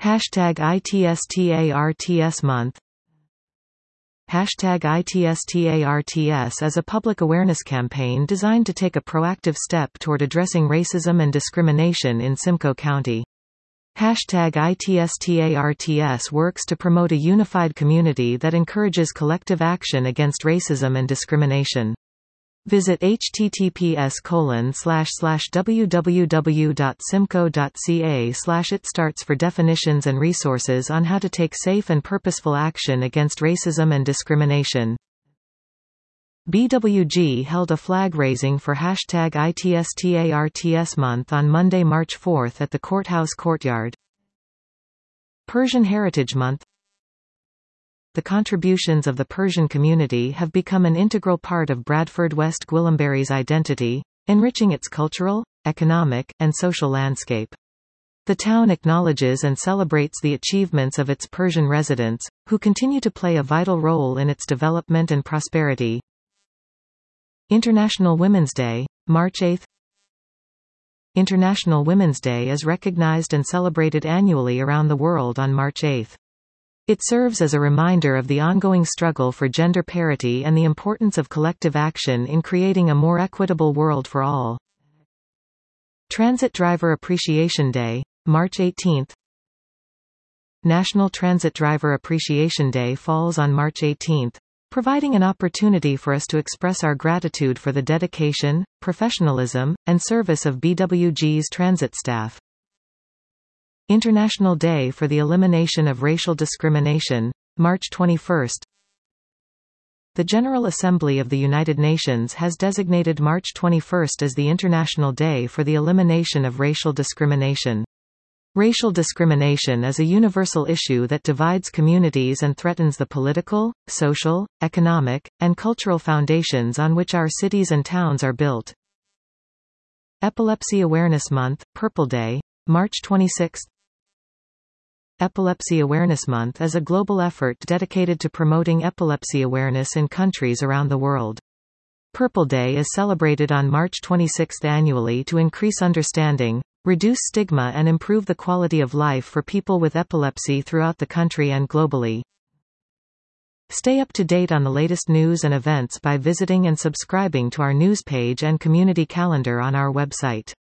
Hashtag ITSTARTS month. Hashtag ITSTARTS is a public awareness campaign designed to take a proactive step toward addressing racism and discrimination in Simcoe County. Hashtag ITSTARTS works to promote a unified community that encourages collective action against racism and discrimination. Visit https://www.simcoe.ca/itstarts for definitions and resources on how to take safe and purposeful action against racism and discrimination. BWG held a flag raising for hashtag ITSTARTS month on Monday, March 4 at the courthouse courtyard. Persian Heritage Month. The contributions of the Persian community have become an integral part of Bradford West Gwillimbury's identity, enriching its cultural, economic, and social landscape. The town acknowledges and celebrates the achievements of its Persian residents, who continue to play a vital role in its development and prosperity. International Women's Day, March 8. International Women's Day is recognized and celebrated annually around the world on March 8. It serves as a reminder of the ongoing struggle for gender parity and the importance of collective action in creating a more equitable world for all. Transit Driver Appreciation Day, March 18. National Transit Driver Appreciation Day falls on March 18, providing an opportunity for us to express our gratitude for the dedication, professionalism, and service of BWG's transit staff. International Day for the Elimination of Racial Discrimination, March 21. The General Assembly of the United Nations has designated March 21 as the International Day for the Elimination of Racial Discrimination. Racial discrimination is a universal issue that divides communities and threatens the political, social, economic, and cultural foundations on which our cities and towns are built. Epilepsy Awareness Month, Purple Day, March 26. Epilepsy Awareness Month is a global effort dedicated to promoting epilepsy awareness in countries around the world. Purple Day is celebrated on March 26 annually to increase understanding, reduce stigma and improve the quality of life for people with epilepsy throughout the country and globally. Stay up to date on the latest news and events by visiting and subscribing to our news page and community calendar on our website.